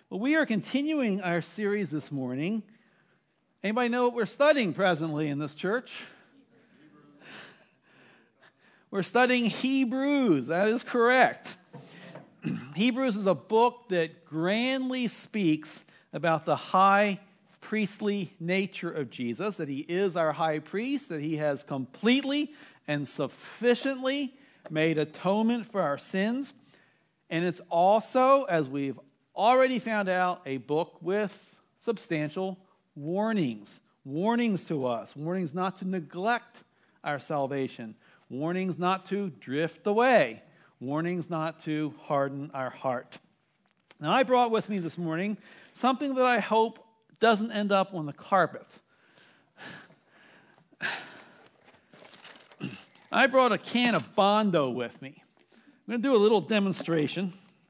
Well, we are continuing our series this morning. Anybody know what we're studying presently in this church? We're studying Hebrews. That is correct. Hebrews is a book that grandly speaks about the high priestly nature of Jesus, that he is our high priest, that he has completely and sufficiently made atonement for our sins. And it's also, as we've already found out, a book with substantial warnings. Warnings to us. Warnings not to neglect our salvation. Warnings not to drift away. Warnings not to harden our heart. Now, I brought with me this morning something that I hope doesn't end up on the carpet. I brought a can of Bondo with me. I'm going to do a little demonstration.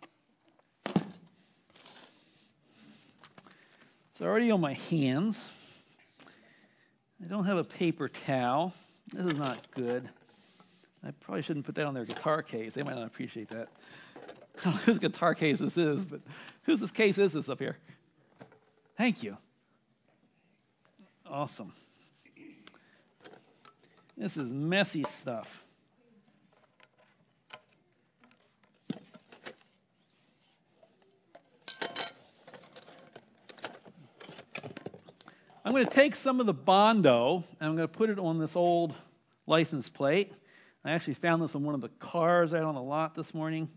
It's already on my hands. I don't have a paper towel. This is not good. I probably shouldn't put that on their guitar case. They might not appreciate that. I don't know whose guitar case this is, but whose case is this up here? Thank you. Awesome. This is messy stuff. I'm going to take some of the Bondo and I'm going to put it on this old license plate. I actually found this on one of the cars out on the lot this morning.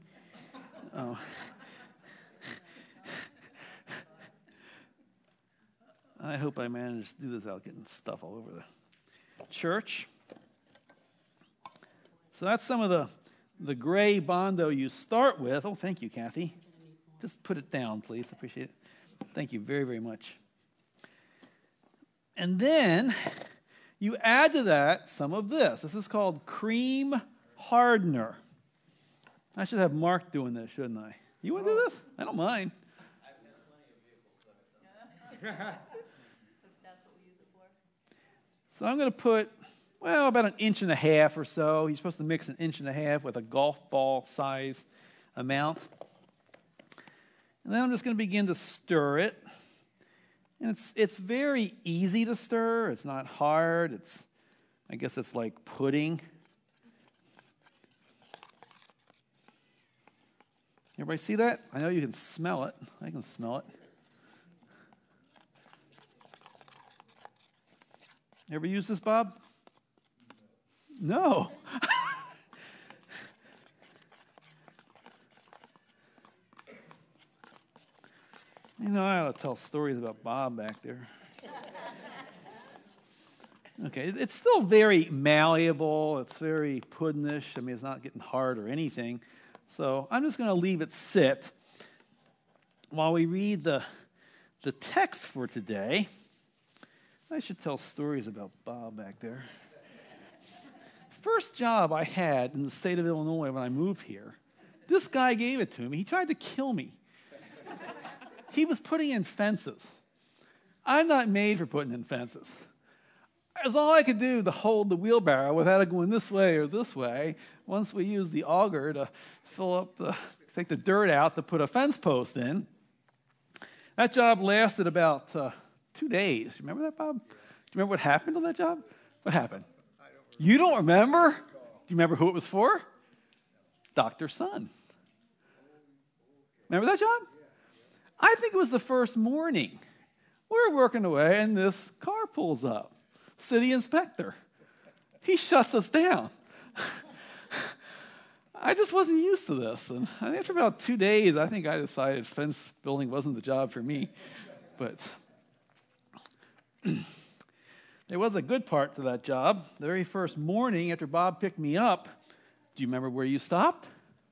I hope I managed to do this without getting stuff all over the church. So that's some of the gray Bondo you start with. Oh, thank you, Kathy. Just put it down, please. I appreciate it. Thank you very, very much. And then you add to that some of this. This is called cream hardener. I should have Mark doing this, shouldn't I? You want to do this? I don't mind. I've had plenty of vehicles. So that's what we use it for? So I'm going to put, about 1.5 inches or so. You're supposed to mix 1.5 inches with a golf ball size amount. And then I'm just going to begin to stir it. And it's very easy to stir. It's not hard. I guess it's like pudding. Everybody see that? I know you can smell it. I can smell it. Ever use this, Bob? No. I ought to tell stories about Bob back there. Okay, it's still very malleable. It's very puddinish. It's not getting hard or anything. So I'm just going to leave it sit while we read the text for today. I should tell stories about Bob back there. First job I had in the state of Illinois when I moved here, this guy gave it to me. He tried to kill me. He was putting in fences. I'm not made for putting in fences. It was all I could do to hold the wheelbarrow without it going this way or this way. Once we used the auger to take the dirt out to put a fence post in. That job lasted about 2 days. You remember that, Bob? Do you remember what happened on that job? What happened? You don't remember? Do you remember who it was for? Dr. Sun. Remember that job? I think it was the first morning. We're working away, and this car pulls up. City inspector. He shuts us down. I just wasn't used to this. And after about 2 days, I think I decided fence building wasn't the job for me. But there was a good part to that job. The very first morning after Bob picked me up, do you remember where you stopped?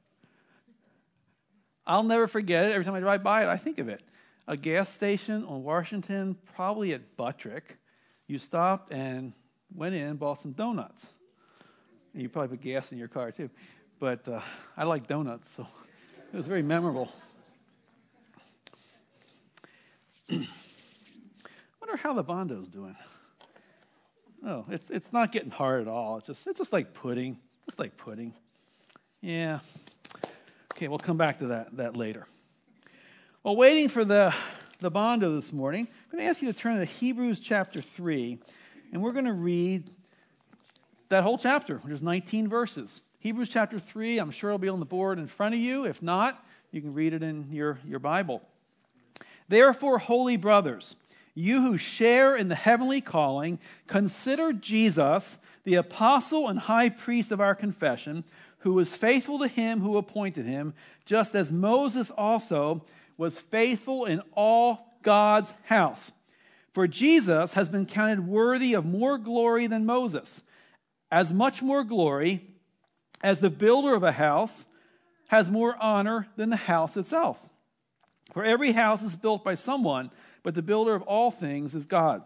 I'll never forget it. Every time I drive by it, I think of it. A gas station on Washington, probably at Buttrick. You stopped and went in and bought some donuts. And you probably put gas in your car, too. But I like donuts, so it was very memorable. Wonder how the Bondo's doing. Oh, it's not getting hard at all. It's just like pudding. Just like pudding. Yeah. Okay, we'll come back to that later. While waiting for the Bondo this morning, I'm going to ask you to turn to Hebrews chapter 3, and we're going to read that whole chapter, which is 19 verses. Hebrews chapter 3, I'm sure it'll be on the board in front of you. If not, you can read it in your Bible. Therefore, holy brothers, you who share in the heavenly calling, consider Jesus, the apostle and high priest of our confession, who was faithful to him who appointed him, just as Moses also was faithful in all God's house. For Jesus has been counted worthy of more glory than Moses, as much more glory as the builder of a house has more honor than the house itself. For every house is built by someone, but the builder of all things is God.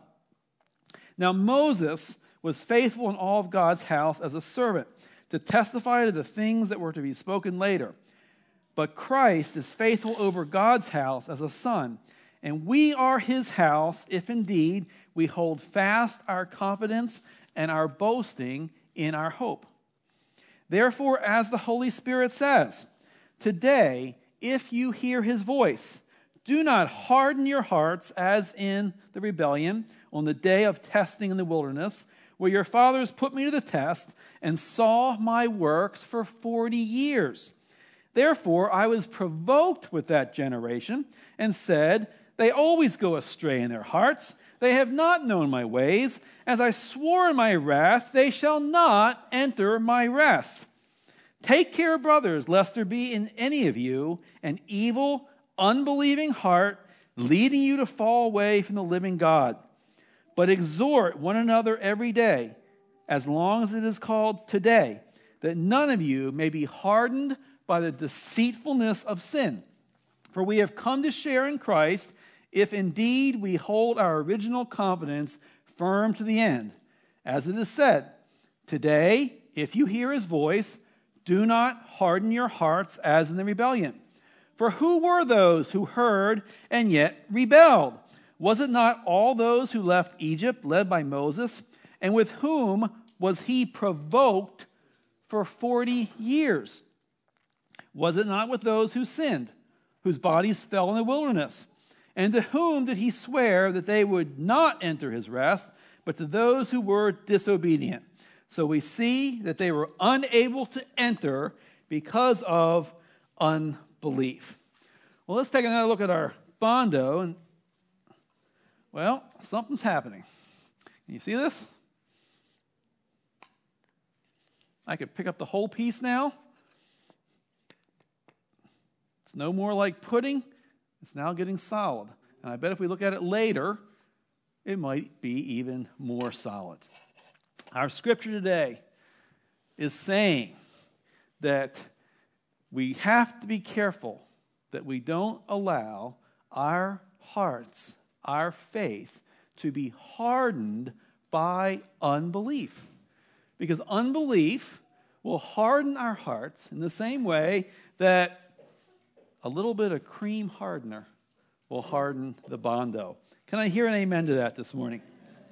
Now Moses was faithful in all of God's house as a servant, to testify to the things that were to be spoken later. But Christ is faithful over God's house as a son, and we are his house if indeed we hold fast our confidence and our boasting in our hope. Therefore, as the Holy Spirit says, today, if you hear his voice, do not harden your hearts as in the rebellion on the day of testing in the wilderness, where your fathers put me to the test and saw my works for 40 years. Therefore, I was provoked with that generation and said, they always go astray in their hearts. They have not known my ways. As I swore in my wrath, they shall not enter my rest. Take care, brothers, lest there be in any of you an evil, unbelieving heart, leading you to fall away from the living God. But exhort one another every day, as long as it is called today, that none of you may be hardened by the deceitfulness of sin. For we have come to share in Christ, if indeed we hold our original confidence firm to the end. As it is said, today, if you hear his voice, do not harden your hearts as in the rebellion. For who were those who heard and yet rebelled? Was it not all those who left Egypt, led by Moses, and with whom was he provoked for 40 years? Was it not with those who sinned, whose bodies fell in the wilderness? And to whom did he swear that they would not enter his rest, but to those who were disobedient? So we see that they were unable to enter because of unbelief. Well, let's take another look at our Bondo. And, well, something's happening. Can you see this? I could pick up the whole piece now. It's no more like pudding. It's now getting solid. And I bet if we look at it later, it might be even more solid. Our scripture today is saying that we have to be careful that we don't allow our hearts, our faith, to be hardened by unbelief. Because unbelief will harden our hearts in the same way that a little bit of cream hardener will harden the Bondo. Can I hear an amen to that this morning?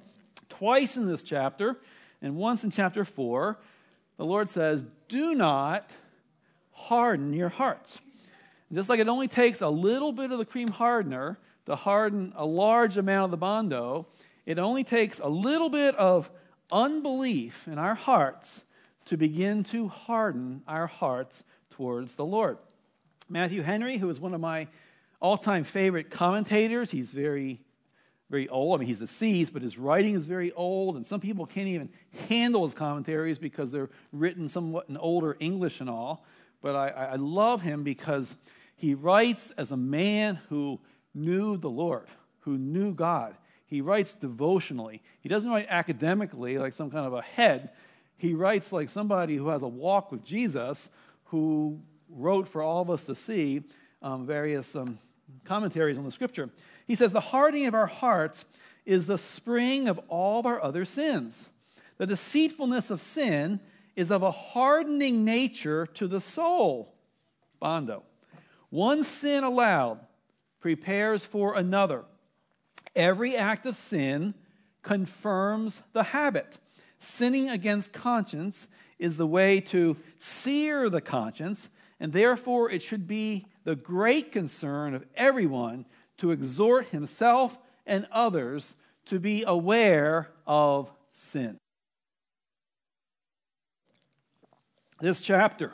Twice in this chapter, and once in chapter 4, the Lord says, do not harden your hearts. And just like it only takes a little bit of the cream hardener to harden a large amount of the Bondo, it only takes a little bit of unbelief in our hearts to begin to harden our hearts towards the Lord. Matthew Henry, who is one of my all-time favorite commentators, he's very, very old. I mean, he's deceased, but his writing is very old, and some people can't even handle his commentaries because they're written somewhat in older English and all. But I love him because he writes as a man who knew the Lord, who knew God. He writes devotionally. He doesn't write academically like some kind of a head. He writes like somebody who has a walk with Jesus, who wrote for all of us to see various commentaries on the scripture. He says, the hardening of our hearts is the spring of all of our other sins. The deceitfulness of sin is of a hardening nature to the soul. Bondo. One sin allowed prepares for another. Every act of sin confirms the habit. Sinning against conscience is the way to sear the conscience and therefore it should be the great concern of everyone to exhort himself and others to be aware of sin. This chapter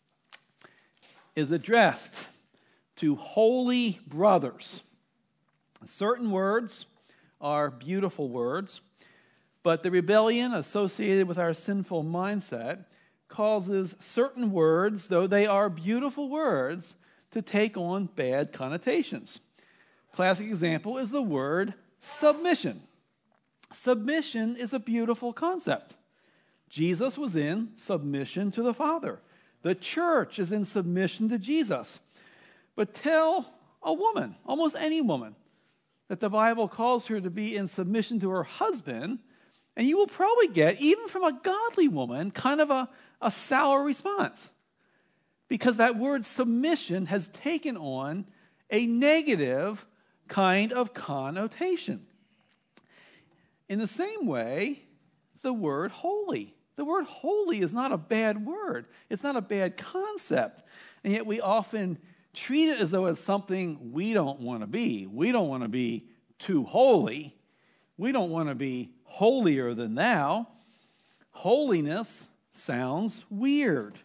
is addressed to holy brothers. Certain words are beautiful words, but the rebellion associated with our sinful mindset causes certain words, though they are beautiful words, to take on bad connotations. Classic example is the word submission. Submission is a beautiful concept. Jesus was in submission to the Father. The church is in submission to Jesus. But tell a woman, almost any woman, that the Bible calls her to be in submission to her husband, and you will probably get, even from a godly woman, kind of a sour response. Because that word submission has taken on a negative kind of connotation. In the same way, the word holy. The word holy is not a bad word. It's not a bad concept. And yet we often treat it as though it's something we don't want to be. We don't want to be too holy. We don't want to be holier than thou. Holiness sounds weird.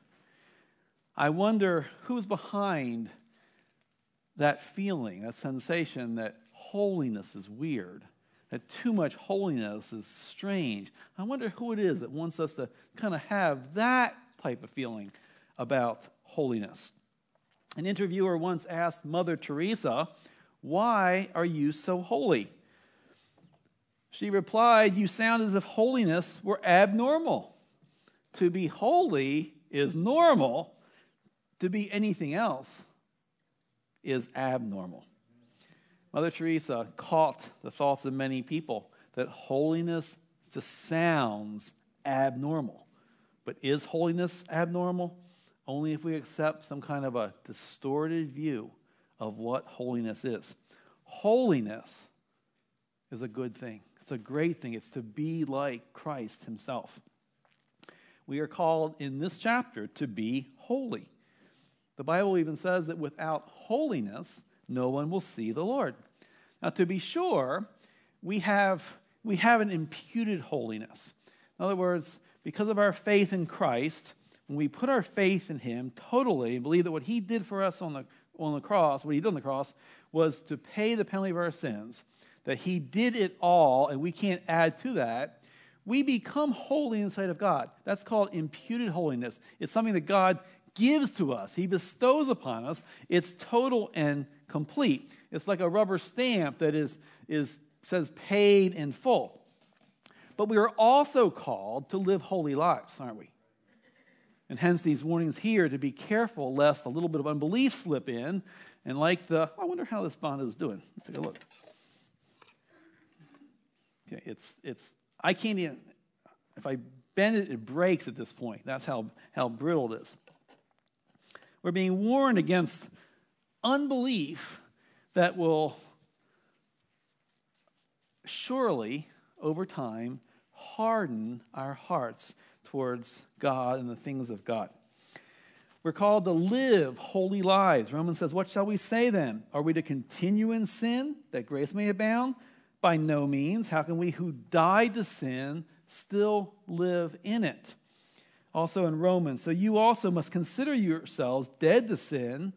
I wonder who's behind that feeling, that sensation that holiness is weird, that too much holiness is strange. I wonder who it is that wants us to kind of have that type of feeling about holiness. An interviewer once asked Mother Teresa, "Why are you so holy?" She replied, "You sound as if holiness were abnormal. To be holy is normal. To be anything else is abnormal." Mother Teresa caught the thoughts of many people that holiness just sounds abnormal. But is holiness abnormal? Only if we accept some kind of a distorted view of what holiness is. Holiness is a good thing. It's a great thing. It's to be like Christ himself. We are called in this chapter to be holy. The Bible even says that without holiness, no one will see the Lord. Now, to be sure, we have an imputed holiness. In other words, because of our faith in Christ, when we put our faith in him totally and believe that what he did for us on the cross, what he did on the cross, was to pay the penalty of our sins, that he did it all and we can't add to that, we become holy in the sight of God. That's called imputed holiness. It's something that God gives to us. He bestows upon us. It's total and complete. It's like a rubber stamp that says paid in full. But we are also called to live holy lives, aren't we? And hence these warnings here to be careful lest a little bit of unbelief slip in. And like I wonder how this Bondo is doing. Let's take a look. Okay, I can't even, if I bend it, it breaks at this point. That's how brittle it is. We're being warned against unbelief that will surely, over time, harden our hearts towards God and the things of God. We're called to live holy lives. Romans says, what shall we say then? Are we to continue in sin that grace may abound? By no means. How can we who died to sin still live in it? Also in Romans, so you also must consider yourselves dead to sin,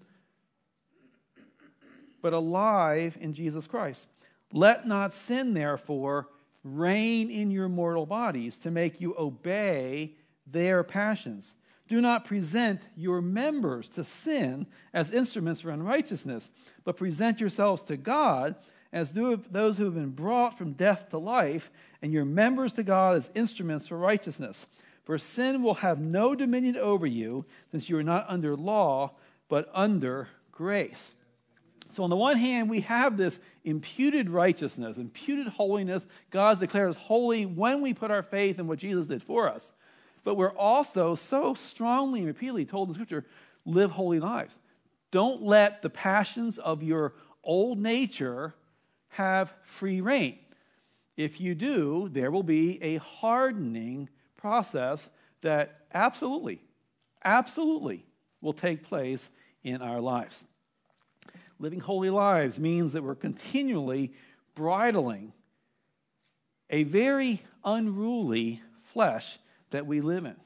but alive in Jesus Christ. Let not sin, therefore, reign in your mortal bodies to make you obey their passions. Do not present your members to sin as instruments for unrighteousness, but present yourselves to God as those who have been brought from death to life, and your members to God as instruments for righteousness. For sin will have no dominion over you, since you are not under law, but under grace. So on the one hand, we have this imputed righteousness, imputed holiness. God declares holy when we put our faith in what Jesus did for us. But we're also so strongly and repeatedly told in Scripture, live holy lives. Don't let the passions of your old nature have free reign. If you do, there will be a hardening process that absolutely will take place in our lives. Living holy lives means that we're continually bridling a very unruly flesh that we live in. It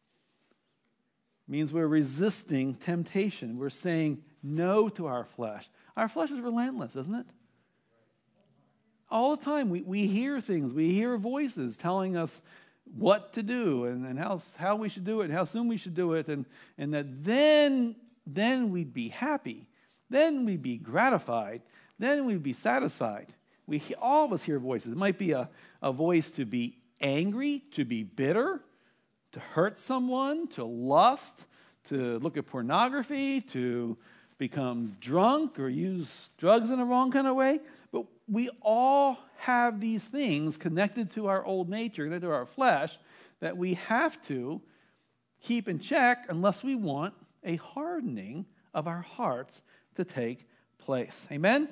means we're resisting temptation. We're saying no to our flesh. Our flesh is relentless, isn't it? All the time we hear things, we hear voices telling us what to do and how we should do it and how soon we should do it, and that then we'd be happy, then we'd be gratified, then we'd be satisfied. All of us hear voices. It might be a voice to be angry, to be bitter, to hurt someone, to lust, to look at pornography, to become drunk or use drugs in a wrong kind of way. But we all have these things connected to our old nature, connected to our flesh, that we have to keep in check unless we want a hardening of our hearts to take place. Amen?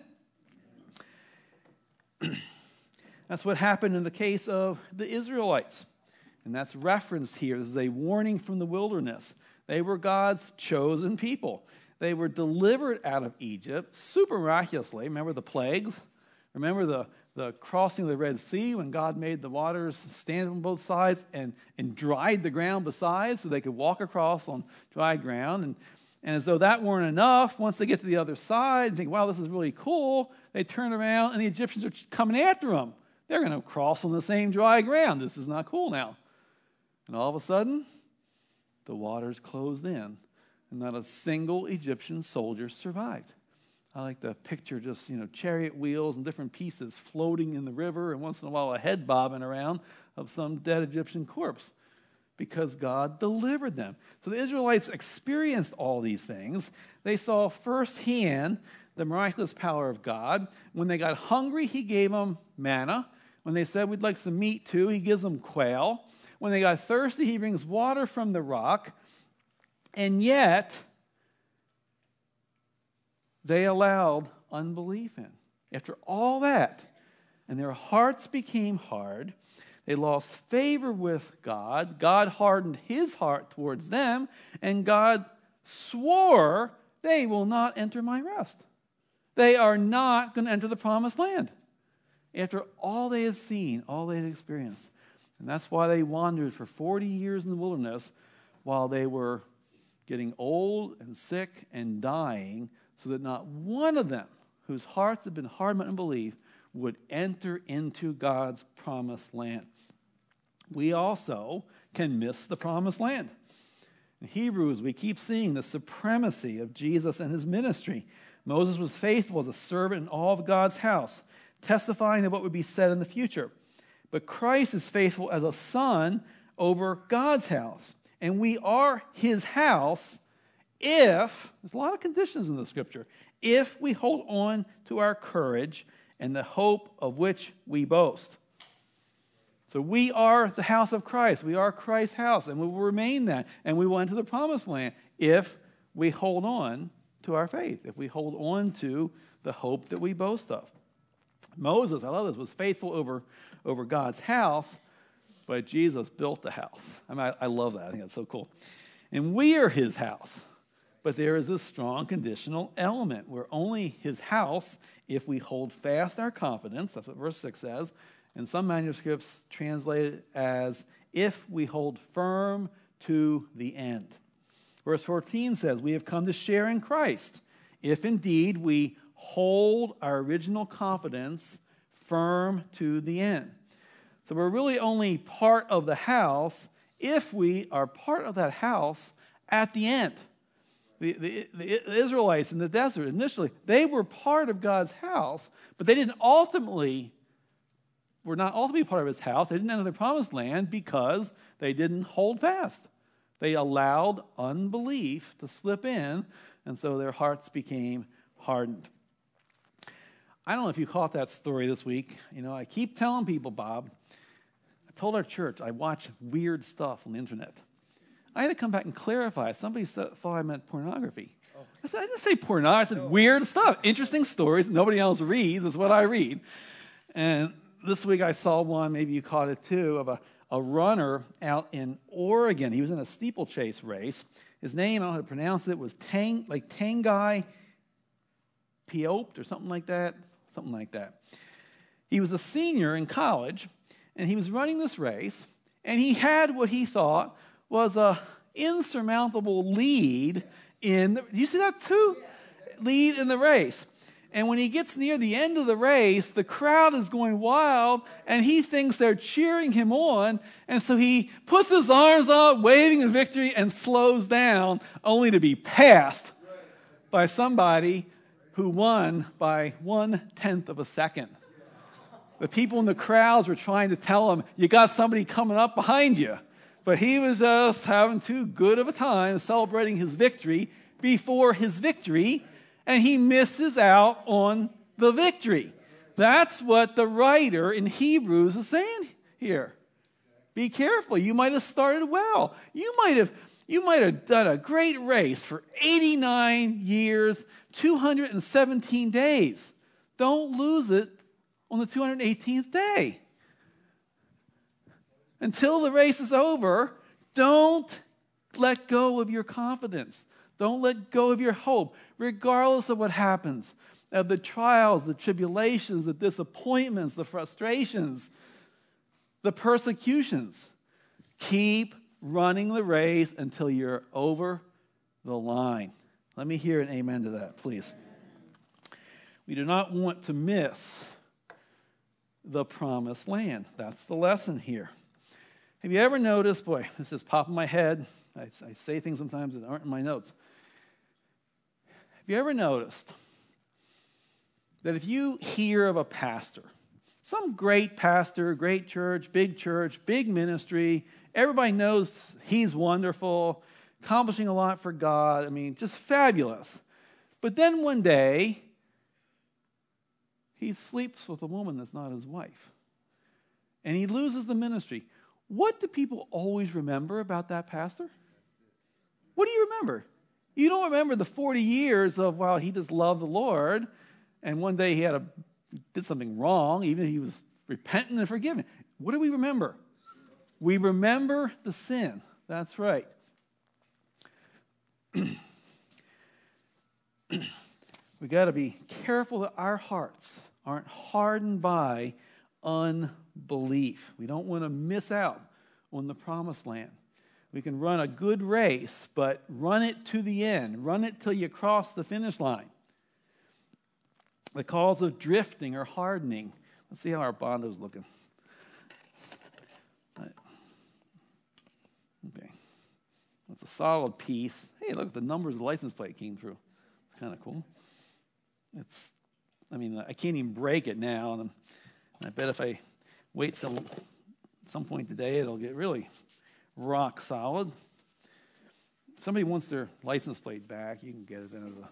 That's what happened in the case of the Israelites. And that's referenced here. This is a warning from the wilderness. They were God's chosen people. They were delivered out of Egypt super miraculously. Remember the plagues? Remember the crossing of the Red Sea when God made the waters stand on both sides and dried the ground besides so they could walk across on dry ground. And as though that weren't enough, once they get to the other side and think, wow, this is really cool, they turn around and the Egyptians are coming after them. They're going to cross on the same dry ground. This is not cool now. And all of a sudden, the waters closed in, and not a single Egyptian soldier survived. I like to picture just, chariot wheels and different pieces floating in the river, and once in a while a head bobbing around of some dead Egyptian corpse, because God delivered them. So the Israelites experienced all these things. They saw firsthand the miraculous power of God. When they got hungry, he gave them manna. When they said, we'd like some meat too, he gives them quail. When they got thirsty, he brings water from the rock. And yet, they allowed unbelief in. After all that, and their hearts became hard, they lost favor with God. God hardened his heart towards them, and God swore they will not enter my rest. They are not going to enter the promised land. After all they had seen, all they had experienced. And that's why they wandered for 40 years in the wilderness while they were getting old and sick and dying, so that not one of them, whose hearts had been hardened by unbelief, would enter into God's promised land. We also can miss the promised land. In Hebrews, we keep seeing the supremacy of Jesus and his ministry. Moses was faithful as a servant in all of God's house, testifying of what would be said in the future. But Christ is faithful as a son over God's house. And we are his house if, there's a lot of conditions in the scripture, if we hold on to our courage and the hope of which we boast. So we are the house of Christ. We are Christ's house, and we will remain that. And we will enter the promised land if we hold on to our faith, if we hold on to the hope that we boast of. Moses, I love this, was faithful over God's house, but Jesus built the house. I love that. I think that's so cool. And we are his house. But there is this strong conditional element. We're only his house if we hold fast our confidence. That's what verse 6 says. And some manuscripts translate it as, if we hold firm to the end. Verse 14 says, we have come to share in Christ, if indeed we hold our original confidence firm to the end. So we're really only part of the house if we are part of that house at the end. The Israelites in the desert, initially, they were part of God's house, but they were not ultimately part of his house. They didn't enter the promised land because they didn't hold fast. They allowed unbelief to slip in, and so their hearts became hardened. I don't know if you caught that story this week. I keep telling people, Bob, I told our church I watch weird stuff on the internet. I had to come back and clarify. Somebody thought I meant pornography. I said, I didn't say pornography. I said weird stuff, interesting stories nobody else reads is what I read. And this week I saw one, maybe you caught it too, of a runner out in Oregon. He was in a steeplechase race. His name, I don't know how to pronounce it, was Tanguy Pioped or something like that. Something like that. He was a senior in college, and he was running this race, and he had what he thought was a insurmountable lead in do you see that too? Lead in the race. And when he gets near the end of the race, the crowd is going wild, and he thinks they're cheering him on, and so he puts his arms up, waving a victory, and slows down, only to be passed by somebody who won by 1/10 of a second. The people in the crowds were trying to tell him, you got somebody coming up behind you. But he was just having too good of a time celebrating his victory before his victory, and he misses out on the victory. That's what the writer in Hebrews is saying here. Be careful. You might have started well. You might have done a great race for 89 years, 217 days. Don't lose it on the 218th day. Until the race is over, don't let go of your confidence. Don't let go of your hope, regardless of what happens, of the trials, the tribulations, the disappointments, the frustrations, the persecutions. Keep running the race until you're over the line. Let me hear an amen to that, please. We do not want to miss the promised land. That's the lesson here. Have you ever noticed, boy, this is popping my head. I say things sometimes that aren't in my notes. Have you ever noticed that if you hear of a pastor, some great pastor, great church, big ministry, everybody knows he's wonderful, accomplishing a lot for God, I mean, just fabulous. But then one day, he sleeps with a woman that's not his wife. And he loses the ministry. What do people always remember about that pastor? What do you remember? You don't remember the 40 years of, well, he just loved the Lord, and one day he did something wrong, even if he was repentant and forgiven. What do we remember? We remember the sin. That's right. We got to be careful that our hearts aren't hardened by unbelief. We don't want to miss out on the promised land. We can run a good race, but run it to the end. Run it till you cross the finish line. The cause of drifting or hardening. Let's see how our Bondo's looking. Okay. That's a solid piece. Hey, look at the numbers of the license plate came through. It's kind of cool. I can't even break it now. And I bet if I wait till some point today, it'll get really rock solid. If somebody wants their license plate back, you can get it into the...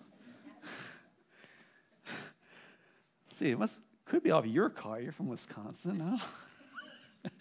See, it could be off your car. You're from Wisconsin, no?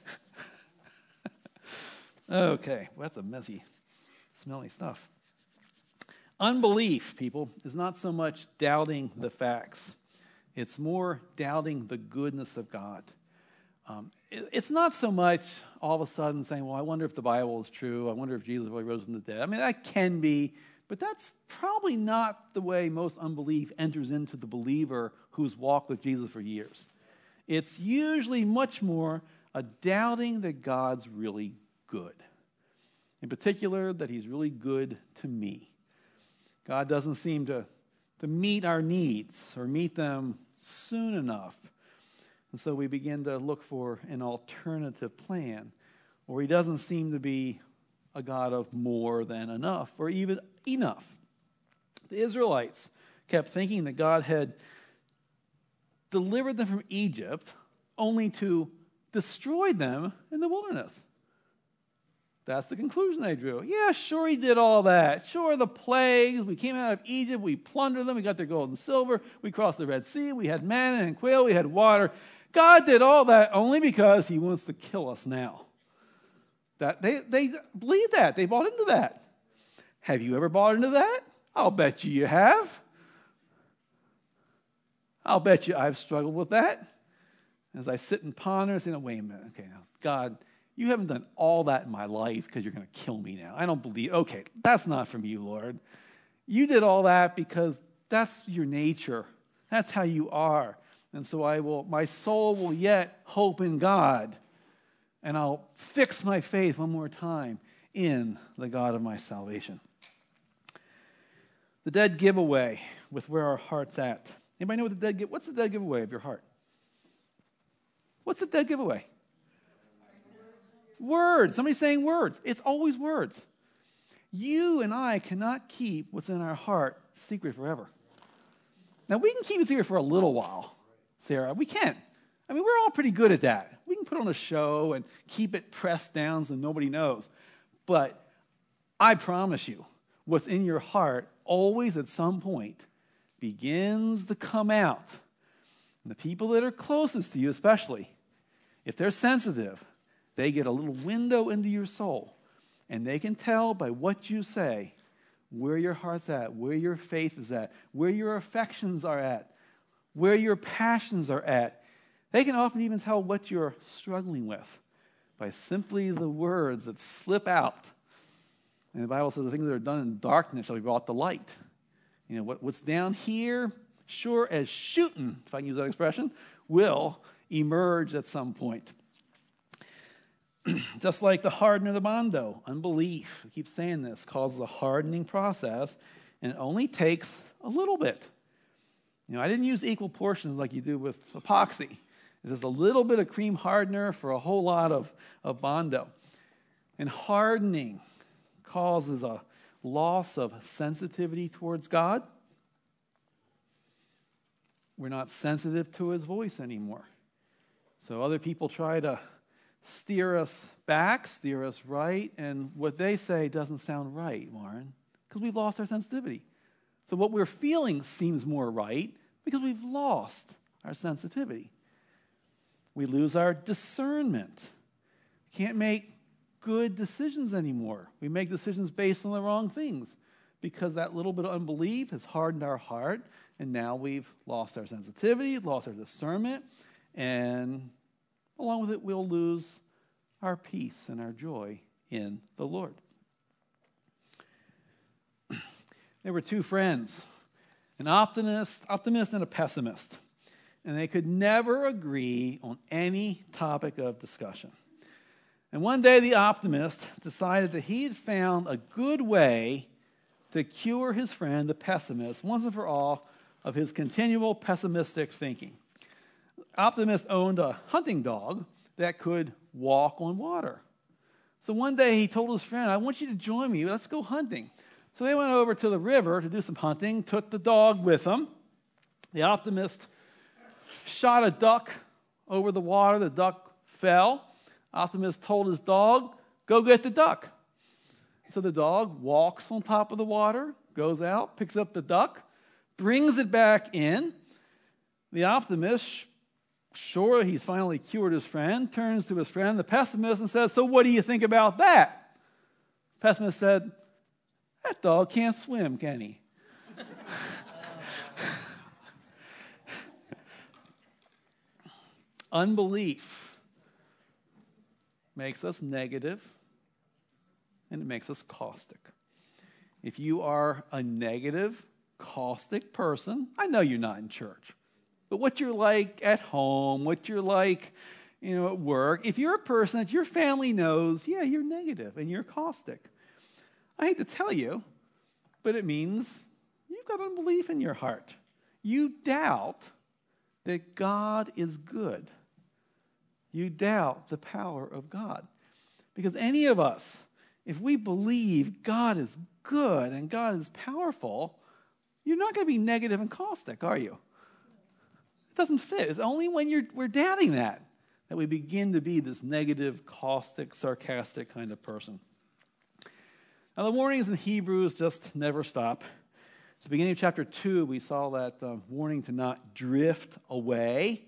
Okay, well, that's a messy, smelly stuff. Unbelief, people, is not so much doubting the facts. It's more doubting the goodness of God. It's not so much all of a sudden saying, well, I wonder if the Bible is true. I wonder if Jesus really rose from the dead. I mean, that can be, but that's probably not the way most unbelief enters into the believer who's walked with Jesus for years. It's usually much more a doubting that God's really good. In particular, that he's really good to me. God doesn't seem to meet our needs or meet them soon enough. And so we begin to look for an alternative plan, or he doesn't seem to be a God of more than enough, or even enough. The Israelites kept thinking that God had delivered them from Egypt only to destroy them in the wilderness. That's the conclusion they drew. Yeah, sure, he did all that. Sure, the plagues. We came out of Egypt. We plundered them. We got their gold and silver. We crossed the Red Sea. We had manna and quail. We had water. God did all that only because he wants to kill us now. That they believe that. They bought into that. Have you ever bought into that? I'll bet you have. I'll bet you I've struggled with that. As I sit and ponder, saying, wait a minute. Okay, now, God, You haven't done all that in my life because you're going to kill me now. I don't believe. Okay, that's not from you, Lord. You did all that because that's your nature. That's how you are. And so my soul will yet hope in God. And I'll fix my faith one more time in the God of my salvation. The dead giveaway with where our heart's at. Anybody know what's the dead giveaway of your heart? What's the dead giveaway? Words. Somebody's saying words. It's always words. You and I cannot keep what's in our heart secret forever. Now, we can keep it secret for a little while, Sarah. We can. I mean, we're all pretty good at that. We can put on a show and keep it pressed down so nobody knows. But I promise you, what's in your heart always at some point begins to come out. And the people that are closest to you especially, if they're sensitive, they get a little window into your soul. And they can tell by what you say where your heart's at, where your faith is at, where your affections are at, where your passions are at. They can often even tell what you're struggling with by simply the words that slip out. And the Bible says the things that are done in darkness shall be brought to light. You know, what's down here, sure as shooting, if I can use that expression, will emerge at some point. Just like the hardener of the bando, unbelief, I keep saying this, causes a hardening process, and it only takes a little bit. You know, I didn't use equal portions like you do with epoxy. It's just a little bit of cream hardener for a whole lot of Bondo. And hardening causes a loss of sensitivity towards God. We're not sensitive to his voice anymore. So other people try to steer us back, steer us right, and what they say doesn't sound right, Warren, because we've lost our sensitivity. So what we're feeling seems more right because we've lost our sensitivity. We lose our discernment. We can't make good decisions anymore. We make decisions based on the wrong things because that little bit of unbelief has hardened our heart, and now we've lost our sensitivity, lost our discernment, and along with it, we'll lose our peace and our joy in the Lord. There were two friends, an optimist and a pessimist, and they could never agree on any topic of discussion. And one day, the optimist decided that he had found a good way to cure his friend, the pessimist, once and for all, of his continual pessimistic thinking. Optimist owned a hunting dog that could walk on water. So one day he told his friend, I want you to join me. Let's go hunting. So they went over to the river to do some hunting, took the dog with them. The optimist shot a duck over the water. The duck fell. Optimist told his dog, go get the duck. So the dog walks on top of the water, goes out, picks up the duck, brings it back in. The optimist, sure he's finally cured his friend, turns to his friend, the pessimist, and says, so what do you think about that? The pessimist said, that dog can't swim, can he? Unbelief makes us negative, and it makes us caustic. If you are a negative, caustic person, I know you're not in church, but what you're like at home, what you're like, at work, if you're a person that your family knows, yeah, you're negative and you're caustic. I hate to tell you, but it means you've got unbelief in your heart. You doubt that God is good. You doubt the power of God. Because any of us, if we believe God is good and God is powerful, you're not going to be negative and caustic, are you? It doesn't fit. It's only when we're doubting that we begin to be this negative, caustic, sarcastic kind of person. Now, the warnings in Hebrews just never stop. At the beginning of chapter 2, we saw that warning to not drift away.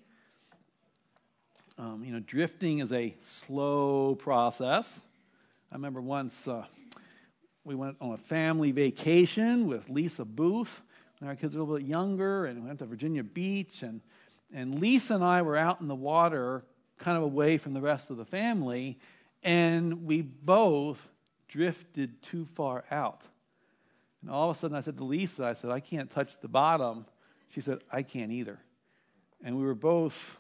Drifting is a slow process. I remember once we went on a family vacation with Lisa Booth when our kids were a little bit younger, and we went to Virginia Beach, and Lisa and I were out in the water kind of away from the rest of the family, And we both drifted too far out. And all of a sudden I said to Lisa, I said, I can't touch the bottom. She said, I can't either. And we were both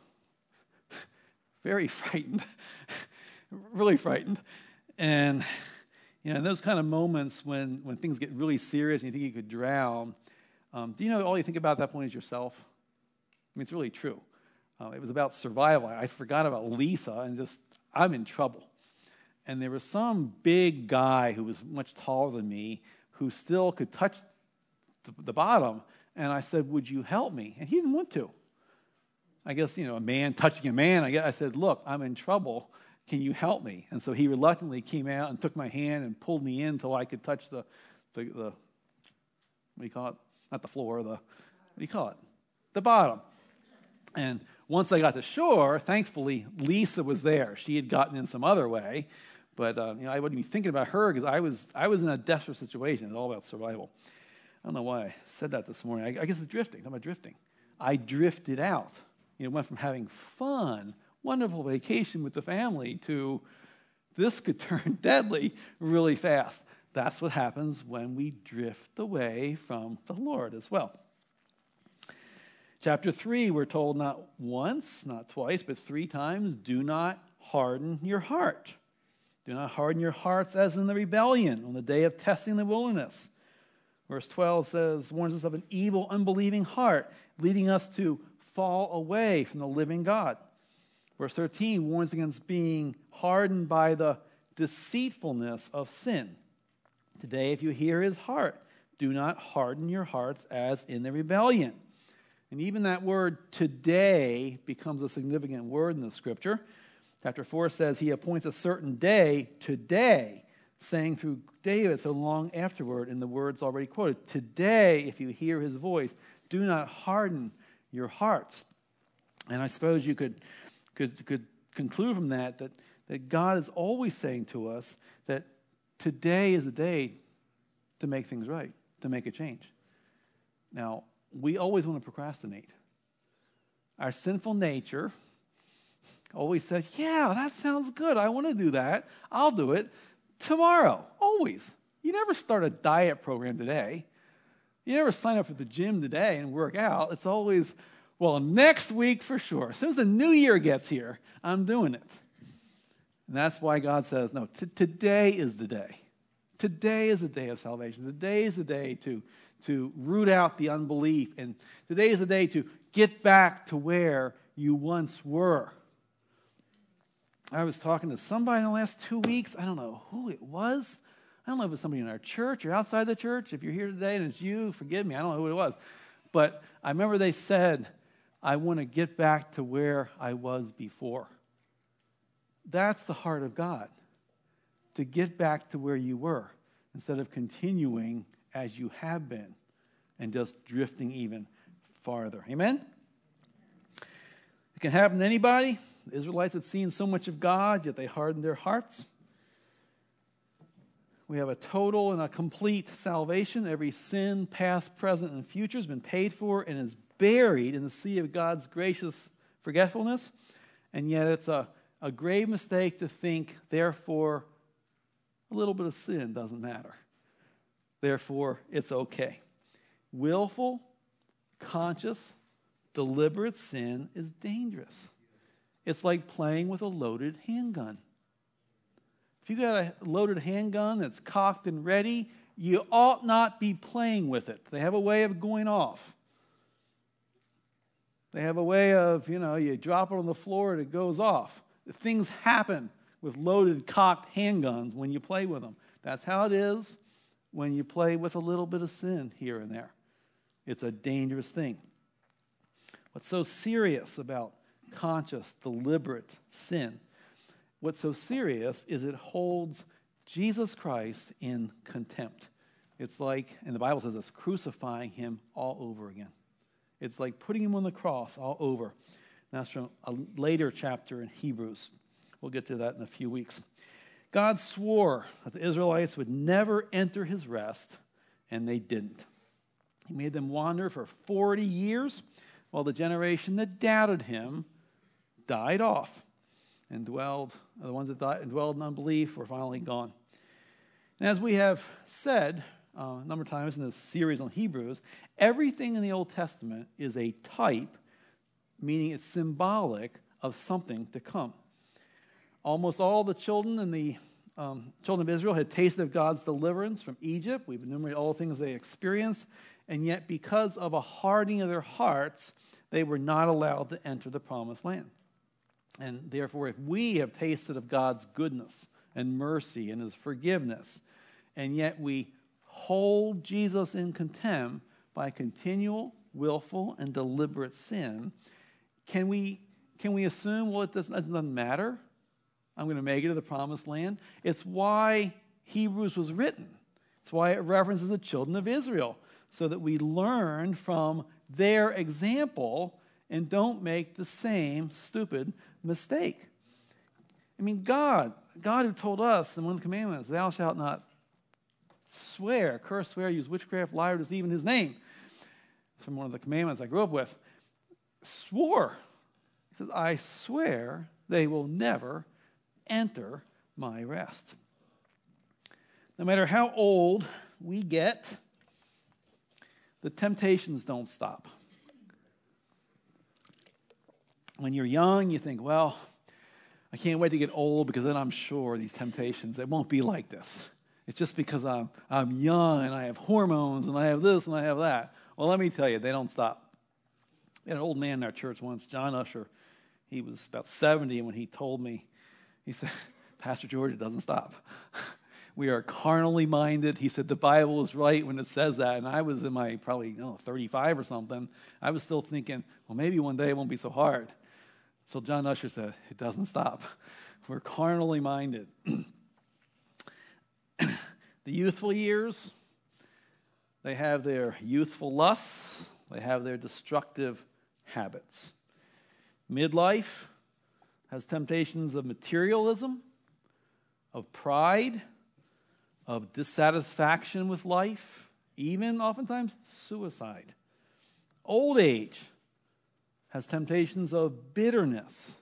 very frightened, really frightened. And, in those kind of moments when things get really serious and you think you could drown, do you know all you think about at that point is yourself? I mean, it's really true. It was about survival. I forgot about Lisa and I'm in trouble. And there was some big guy who was much taller than me who still could touch the bottom. And I said, would you help me? And he didn't want to. I guess, a man touching a man. I said, look, I'm in trouble. Can you help me? And so he reluctantly came out and took my hand and pulled me in until I could touch the what do you call it? Not the floor, what do you call it? The bottom. And once I got to shore, thankfully, Lisa was there. She had gotten in some other way. But, I wouldn't be thinking about her because I was in a desperate situation. It's all about survival. I don't know why I said that this morning. I guess it's drifting. I'm about drifting. I drifted out. Went from having fun, wonderful vacation with the family to this could turn deadly really fast. That's what happens when we drift away from the Lord as well. Chapter 3, we're told not once, not twice, but 3 times, do not harden your heart. Do not harden your hearts as in the rebellion on the day of testing the wilderness. Verse 12 warns us of an evil, unbelieving heart, leading us to fall away from the living God. Verse 13 warns against being hardened by the deceitfulness of sin. Today, if you hear his heart, do not harden your hearts as in the rebellion. And even that word today becomes a significant word in the scripture. Chapter 4 says he appoints a certain day, today, saying through David so long afterward in the words already quoted, today, if you hear his voice, do not harden your hearts. And I suppose you could conclude from that God is always saying to us that today is the day to make things right, to make a change. Now, we always want to procrastinate. Our sinful nature always says, yeah, that sounds good. I want to do that. I'll do it tomorrow. Always. You never start a diet program today. You never sign up for the gym today and work out. It's always, well, next week for sure. As soon as the new year gets here, I'm doing it. And that's why God says, no, today is the day. Today is the day of salvation. Today is the day to root out the unbelief. And today is the day to get back to where you once were. I was talking to somebody in the last 2 weeks. I don't know who it was. I don't know if it's somebody in our church or outside the church. If you're here today and it's you, forgive me. I don't know who it was. But I remember they said, I want to get back to where I was before. That's the heart of God. To get back to where you were instead of continuing as you have been and just drifting even farther. Amen? It can happen to anybody. The Israelites had seen so much of God, yet they hardened their hearts. We have a total and a complete salvation. Every sin, past, present, and future, has been paid for and is buried in the sea of God's gracious forgetfulness. And yet it's a grave mistake to think, therefore, a little bit of sin doesn't matter. Therefore, it's okay. Willful, conscious, deliberate sin is dangerous. It's like playing with a loaded handgun. If you got a loaded handgun that's cocked and ready, you ought not be playing with it. They have a way of going off. They have a way of, you drop it on the floor and it goes off. Things happen with loaded, cocked handguns when you play with them. That's how it is when you play with a little bit of sin here and there. It's a dangerous thing. What's so serious about conscious, deliberate sin? What's so serious is it holds Jesus Christ in contempt. It's like, and the Bible says this, crucifying him all over again. It's like putting him on the cross all over. And that's from a later chapter in Hebrews. We'll get to that in a few weeks. God swore that the Israelites would never enter his rest, and they didn't. He made them wander for 40 years, while the generation that doubted him died off. and dwelled, the ones that died and dwelled in unbelief were finally gone. And as we have said a number of times in this series on Hebrews, everything in the Old Testament is a type, meaning it's symbolic of something to come. Almost all the children in the children of Israel had tasted of God's deliverance from Egypt. We've enumerated all the things they experienced, and yet because of a hardening of their hearts, they were not allowed to enter the promised land. And therefore, if we have tasted of God's goodness and mercy and his forgiveness, and yet we hold Jesus in contempt by continual, willful, and deliberate sin, can we assume, well, it doesn't matter? I'm going to make it to the promised land. It's why Hebrews was written. It's why it references the children of Israel, so that we learn from their example and don't make the same stupid mistake. I mean, God who told us in one of the commandments, thou shalt not swear, curse, swear, use witchcraft, lie, or deceive in his name. It's from one of the commandments I grew up with. Swore. He says, I swear they will never enter my rest. No matter how old we get, the temptations don't stop. When you're young, you think, well, I can't wait to get old because then I'm sure these temptations, they won't be like this. It's just because I'm young and I have hormones and I have this and I have that. Well, let me tell you, they don't stop. We had an old man in our church once, John Usher. He was about 70, and when he told me, he said, Pastor George, it doesn't stop. We are carnally minded. He said the Bible is right when it says that. And I was in my probably 35 or something. I was still thinking, well, maybe one day it won't be so hard. So John Usher said, it doesn't stop. We're carnally minded. The youthful years, they have their youthful lusts. They have their destructive habits. Midlife has temptations of materialism, of pride, of dissatisfaction with life, even oftentimes suicide. Old age has temptations of bitterness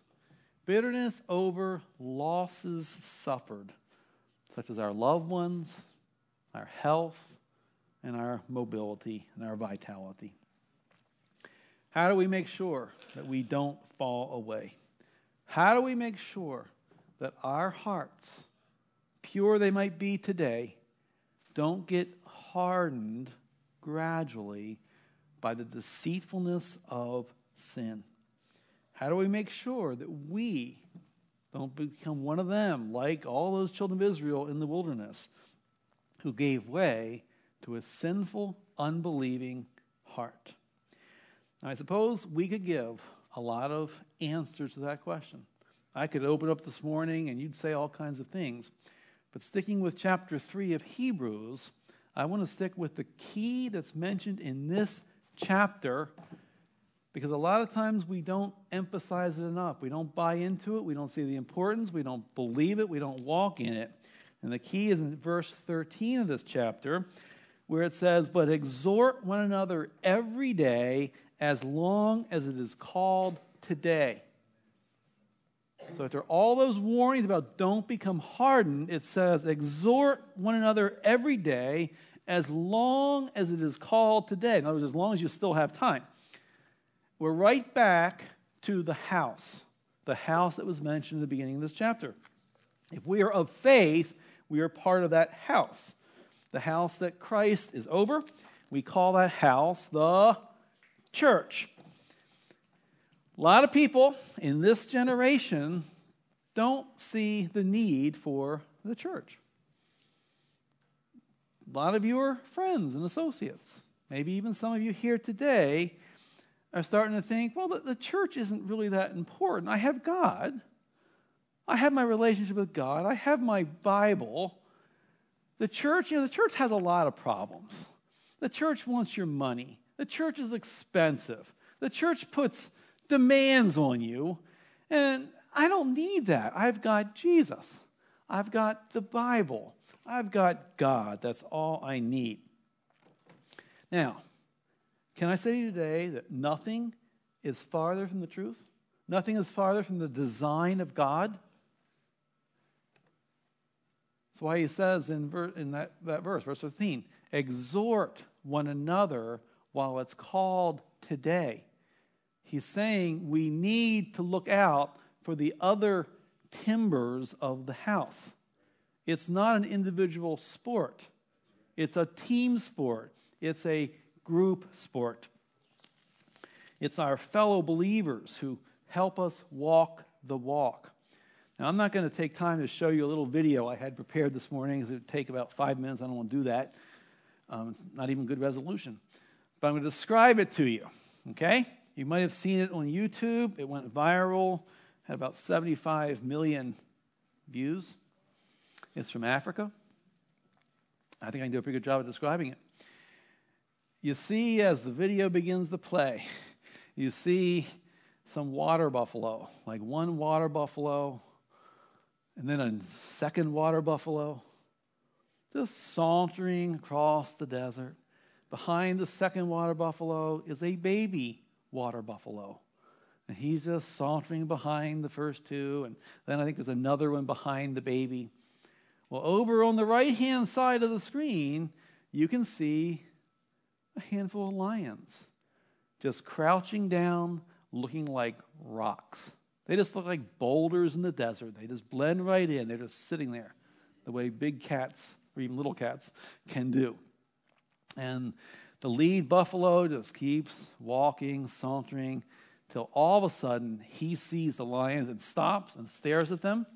over losses suffered, such as our loved ones, our health, and our mobility and our vitality. How do we make sure that we don't fall away? How do we make sure that our hearts, pure they might be today, don't get hardened gradually by the deceitfulness of sin? How do we make sure that we don't become one of them, like all those children of Israel in the wilderness, who gave way to a sinful, unbelieving heart? Now, I suppose we could give a lot of answers to that question. I could open up this morning and you'd say all kinds of things. But sticking with chapter 3 of Hebrews, I want to stick with the key that's mentioned in this chapter, because a lot of times we don't emphasize it enough. We don't buy into it. We don't see the importance. We don't believe it. We don't walk in it. And the key is in verse 13 of this chapter, where it says, but exhort one another every day as long as it is called today. So after all those warnings about don't become hardened, it says, exhort one another every day as long as it is called today. In other words, as long as you still have time. We're right back to the house that was mentioned in the beginning of this chapter. If we are of faith, we are part of that house. The house that Christ is over. We call that house the church. A lot of people in this generation don't see the need for the church. A lot of you are friends and associates. Maybe even some of you here today are starting to think, well, the church isn't really that important. I have God. I have my relationship with God. I have my Bible. The church has a lot of problems. The church wants your money. The church is expensive. The church puts demands on you, and I don't need that. I've got Jesus. I've got the Bible. I've got God. That's all I need. Now, can I say to you today that nothing is farther from the truth? Nothing is farther from the design of God. That's why he says in that verse, verse 15, exhort one another while it's called today. He's saying we need to look out for the other timbers of the house. It's not an individual sport. It's a team sport. It's a group sport. It's our fellow believers who help us walk the walk. Now, I'm not going to take time to show you a little video I had prepared this morning. It would take about 5 minutes. I don't want to do that. It's not even good resolution. But I'm going to describe it to you, okay? You might have seen it on YouTube. It went viral, had about 75 million views. It's from Africa. I think I can do a pretty good job of describing it. You see, as the video begins to play, you see some water buffalo, like one water buffalo, and then a second water buffalo, just sauntering across the desert. Behind the second water buffalo is a baby water buffalo. And he's just sauntering behind the first two, and then I think there's another one behind the baby. Well, over on the right-hand side of the screen, you can see a handful of lions just crouching down, looking like rocks. They just look like boulders in the desert. They just blend right in. They're just sitting there the way big cats, or even little cats, can do. And the lead buffalo just keeps walking, sauntering, till all of a sudden he sees the lions and stops and stares at them.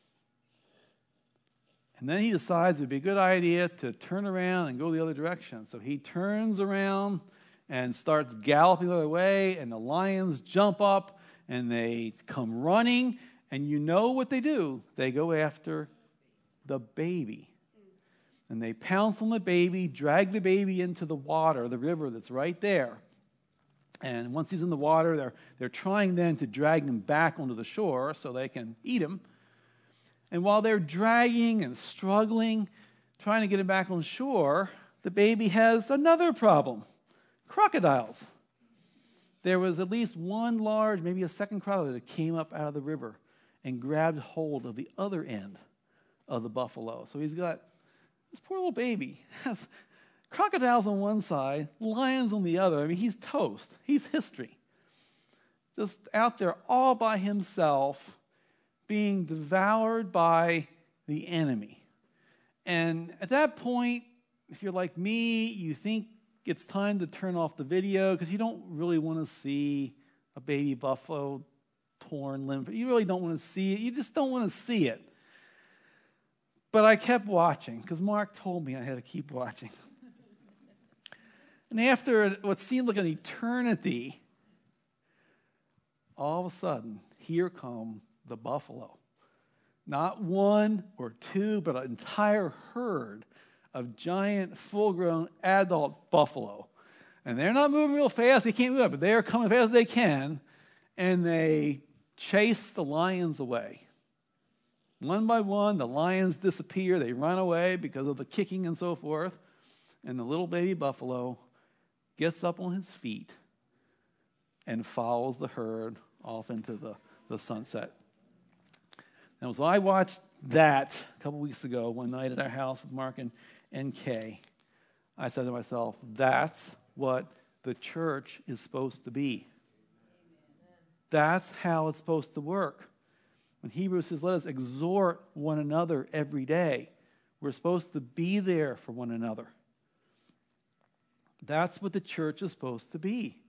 And then he decides it would be a good idea to turn around and go the other direction. So he turns around and starts galloping the other way, and the lions jump up and they come running, and you know what they do. They go after the baby. And they pounce on the baby, drag the baby into the water, the river that's right there. And once he's in the water, they're trying then to drag him back onto the shore so they can eat him. And while they're dragging and struggling, trying to get him back on shore, the baby has another problem: crocodiles. There was at least one large, maybe a second crocodile that came up out of the river and grabbed hold of the other end of the buffalo. So he's got this poor little baby has crocodiles on one side, lions on the other. I mean, he's toast. He's history. Just out there all by himself, being devoured by the enemy. And at that point, if you're like me, you think it's time to turn off the video because you don't really want to see a baby buffalo torn limb. You really don't want to see it. You just don't want to see it. But I kept watching because Mark told me I had to keep watching. And after what seemed like an eternity, all of a sudden, here come the buffalo. Not one or two, but an entire herd of giant, full-grown adult buffalo. And they're not moving real fast. They can't move up, but they're coming as fast as they can. And they chase the lions away. One by one, the lions disappear. They run away because of the kicking and so forth. And the little baby buffalo gets up on his feet and follows the herd off into the sunset. Now, so I watched that a couple weeks ago one night at our house with Mark and Kay. I said to myself, that's what the church is supposed to be. That's how it's supposed to work. When Hebrews says, let us exhort one another every day, we're supposed to be there for one another. That's what the church is supposed to be.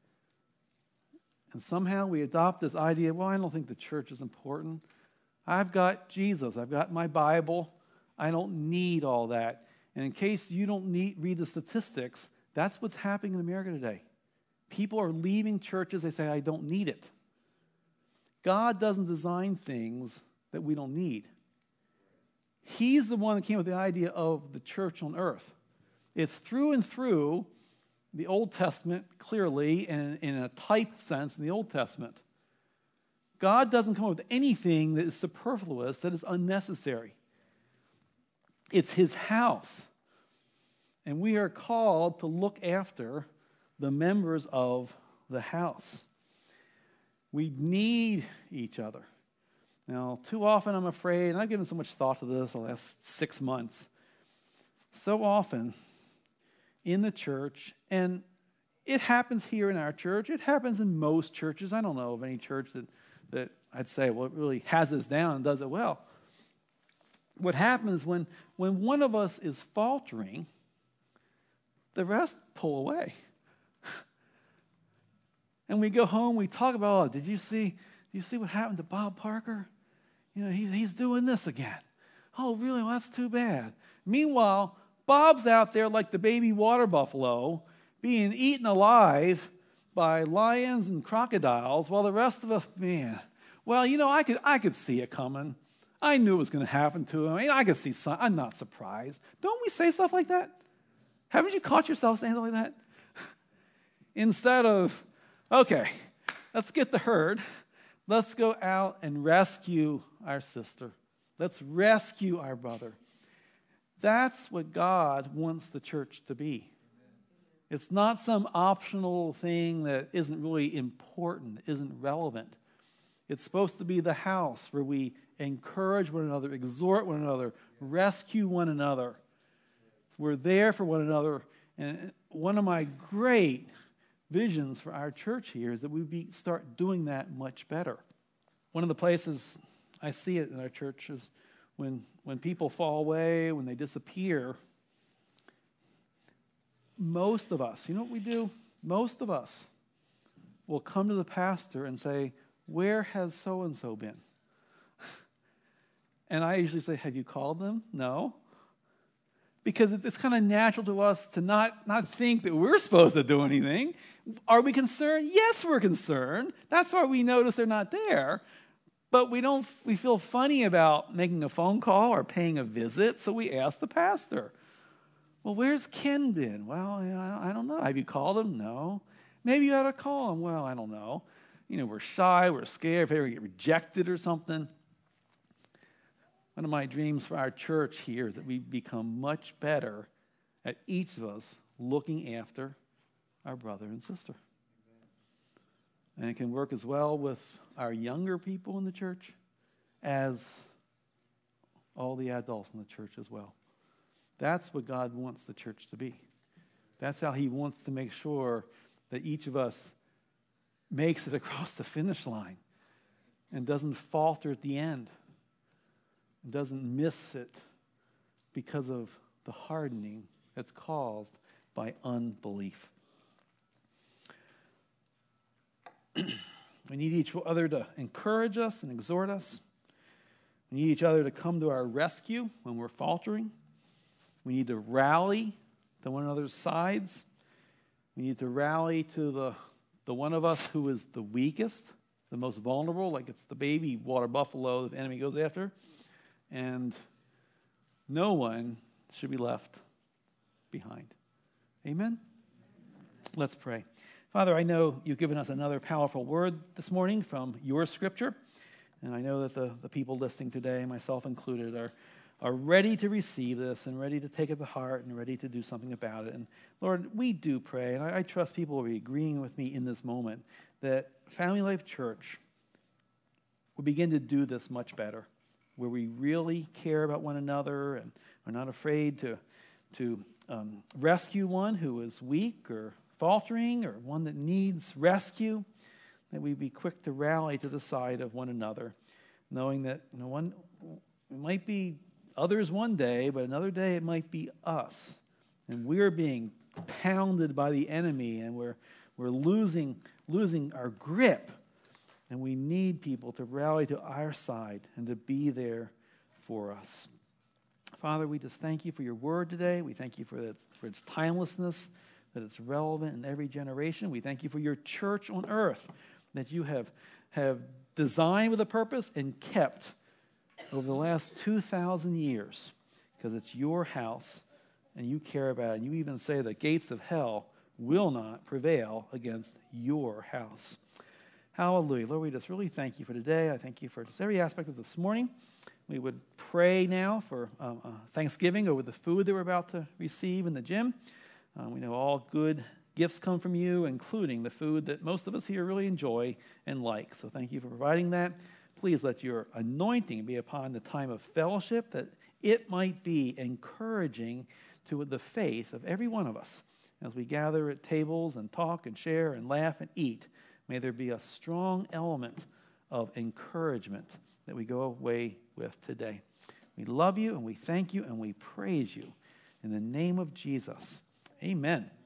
And somehow we adopt this idea, well, I don't think the church is important. I've got Jesus. I've got my Bible. I don't need all that. And in case you don't read the statistics, that's what's happening in America today. People are leaving churches. They say, I don't need it. God doesn't design things that we don't need. He's the one that came with the idea of the church on earth. It's through and through the Old Testament, clearly, and in a type sense in the Old Testament. God doesn't come up with anything that is superfluous, that is unnecessary. It's his house. And we are called to look after the members of the house. We need each other. Now, too often I'm afraid, and I've given so much thought to this the last 6 months, so often in the church, and it happens here in our church, it happens in most churches. I don't know of any church that I'd say, well, it really has this down and does it well. What happens when one of us is faltering, the rest pull away. And we go home, we talk about, oh, did you see what happened to Bob Parker? You know, he's doing this again. Oh, really? Well, that's too bad. Meanwhile, Bob's out there like the baby water buffalo being eaten alive by lions and crocodiles, while the rest of us, man, well, you know, I could see it coming. I knew it was going to happen to him. I mean, I could see some. I'm not surprised. Don't we say stuff like that? Haven't you caught yourself saying something like that? Instead of, okay, let's get the herd. Let's go out and rescue our sister. Let's rescue our brother. That's what God wants the church to be. It's not some optional thing that isn't really important, isn't relevant. It's supposed to be the house where we encourage one another, exhort one another, rescue one another. We're there for one another. And one of my great visions for our church here is that we start doing that much better. One of the places I see it in our church is when people fall away, when they disappear, most of us, you know what we do? Most of us will come to the pastor and say, where has so-and-so been? And I usually say, have you called them? No. Because it's kind of natural to us to not think that we're supposed to do anything. Are we concerned? Yes, we're concerned. That's why we notice they're not there. But we feel funny about making a phone call or paying a visit, so we ask the pastor. Well, where's Ken been? Well, you know, I don't know. Have you called him? No. Maybe you ought to call him. Well, I don't know. You know, we're shy, we're scared, if they ever get rejected or something. One of my dreams for our church here is that we become much better at each of us looking after our brother and sister. And it can work as well with our younger people in the church as all the adults in the church as well. That's what God wants the church to be. That's how he wants to make sure that each of us makes it across the finish line and doesn't falter at the end, and doesn't miss it because of the hardening that's caused by unbelief. We need each other to encourage us and exhort us. We need each other to come to our rescue when we're faltering. We need to rally to one another's sides. We need to rally to the one of us who is the weakest, the most vulnerable, like it's the baby water buffalo that the enemy goes after. And no one should be left behind. Amen? Let's pray. Father, I know you've given us another powerful word this morning from your scripture. And I know that the people listening today, myself included, are ready to receive this and ready to take it to heart and ready to do something about it. And Lord, we do pray, and I trust people will be agreeing with me in this moment, that Family Life Church will begin to do this much better, where we really care about one another and are not afraid to rescue one who is weak or faltering or one that needs rescue, that we be quick to rally to the side of one another, knowing that it might be others one day, but another day it might be us. And we're being pounded by the enemy, and we're losing our grip. And we need people to rally to our side and to be there for us. Father, we just thank you for your word today. We thank you for its timelessness, that it's relevant in every generation. We thank you for your church on earth that you have designed with a purpose and kept over the last 2,000 years, because it's your house and you care about it. And you even say the gates of hell will not prevail against your house. Hallelujah. Lord, we just really thank you for today. I thank you for just every aspect of this morning. We would pray now for Thanksgiving over the food that we're about to receive in the gym. We know all good gifts come from you, including the food that most of us here really enjoy and like. So thank you for providing that. Please let your anointing be upon the time of fellowship, that it might be encouraging to the faith of every one of us as we gather at tables and talk and share and laugh and eat. May there be a strong element of encouragement that we go away with today. We love you and we thank you and we praise you. In the name of Jesus, amen.